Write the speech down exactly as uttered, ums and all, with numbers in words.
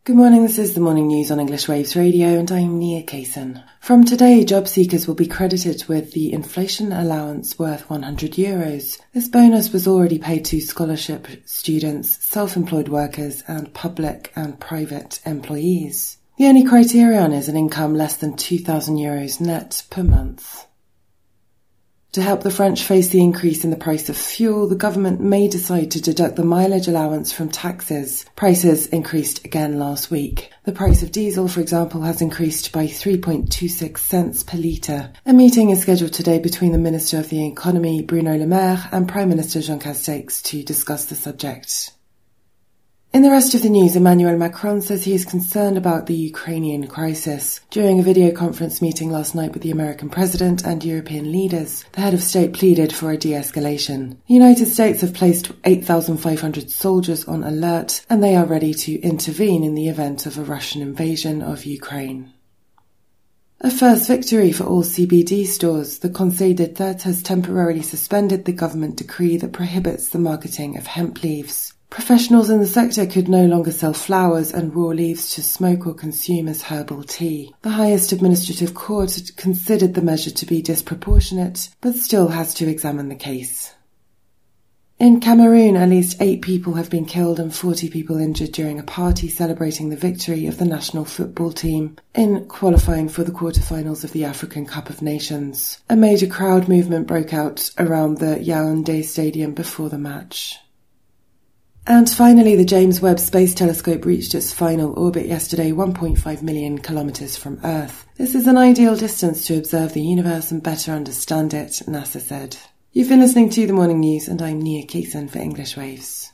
Good morning, this is the morning news on English Waves Radio and I'm Nia Kaysen. From today, job seekers will be credited with the inflation allowance worth one hundred euros. This bonus was already paid to scholarship students, self-employed workers and public and private employees. The only criterion is an income less than two thousand euros net per month. To help the French face the increase in the price of fuel, the government may decide to deduct the mileage allowance from taxes. Prices increased again last week. The price of diesel, for example, has increased by three point two six cents per litre. A meeting is scheduled today between the Minister of the Economy, Bruno Le Maire, and Prime Minister Jean Castex to discuss the subject. In the rest of the news, Emmanuel Macron says he is concerned about the Ukrainian crisis. During a video conference meeting last night with the American president and European leaders, the head of state pleaded for a de-escalation. The United States have placed eight thousand five hundred soldiers on alert, and they are ready to intervene in the event of a Russian invasion of Ukraine. A first victory for all C B D stores. The Conseil d'État has temporarily suspended the government decree that prohibits the marketing of hemp leaves. Professionals in the sector could no longer sell flowers and raw leaves to smoke or consume as herbal tea. The highest administrative court had considered the measure to be disproportionate, but still has to examine the case. In Cameroon, at least eight people have been killed and forty people injured during a party celebrating the victory of the national football team in qualifying for the quarterfinals of the African Cup of Nations. A major crowd movement broke out around the Yaoundé Stadium before the match. And finally, the James Webb Space Telescope reached its final orbit yesterday, one point five million kilometres from Earth. This is an ideal distance to observe the universe and better understand it, NASA said. You've been listening to The Morning News and I'm Nia Kaysen for English Waves.